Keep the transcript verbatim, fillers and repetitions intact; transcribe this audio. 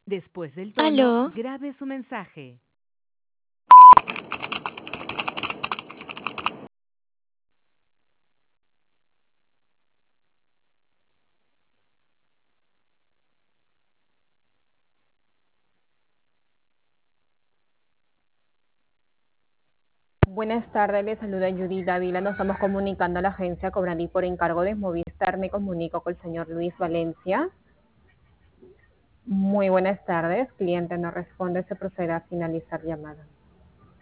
Después del tono, ¿Aló? grabe su mensaje. Buenas tardes, le saluda Judy Dávila. Nos estamos comunicando a la agencia Cobrandi por encargo de Movistar. Me comunico con el señor Luis Valencia. Muy buenas tardes. Cliente no responde, se procede a finalizar llamada.